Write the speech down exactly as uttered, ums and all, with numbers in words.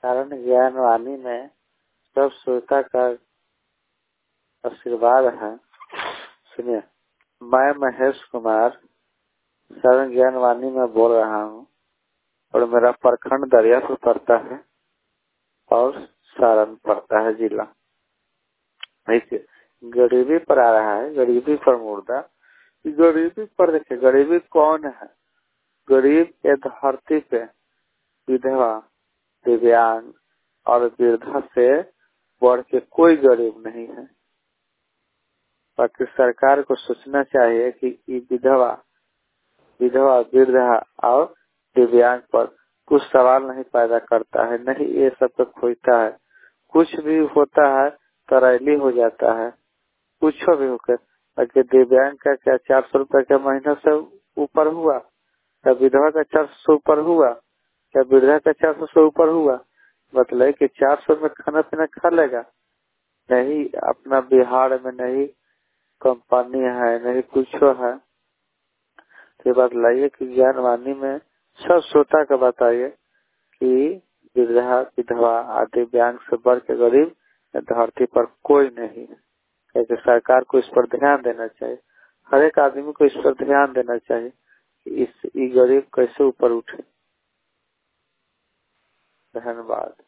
कारण ज्ञान वाणी में सब श्रोता का आशीर्वाद है। सुनिए, मैं महेश कुमार सारण ज्ञान वाणी में बोल रहा हूँ और मेरा प्रखंड दरियापुर पड़ता है और सारण पड़ता है जिला। देखिए, गरीबी पर आ रहा है, गरीबी पर मुर्दा। गरीबी पर देखिए, गरीबी कौन है? गरीब ये धरती पे विधवा, दिव्यांग और वृद्धा से बढ़ के कोई गरीब नहीं है। बाकी सरकार को सोचना चाहिए कि ये विधवा विधवा वृद्धा और दिव्यांग पर कुछ सवाल नहीं पैदा करता है, नहीं ये सब तो खोजता है। कुछ भी होता है तो रैली हो जाता है, कुछ भी होकर। बाकी दिव्यांग का क्या चार सौ रुपए का महीना से ऊपर हुआ? क्या विधवा का चार सौ ऊपर हुआ? क्या वृद्धा का चार सौ से ऊपर हुआ? मतलब कि चार सौ में खाना पीना खा लेगा? नहीं, अपना बिहार में नहीं कंपनी है, नहीं कुछ है। तो बात लाइए कि ज्ञान वाणी में सब श्रोता का बताइए कि वृद्धा विधवा आदि दिव्यांग से बढ़ के गरीब धरती पर कोई नहीं है। क्योंकि सरकार को इस पर ध्यान देना चाहिए, हर एक आदमी को इस पर ध्यान देना चाहिए कि इस गरीब कैसे ऊपर उठे। धन्यवाद।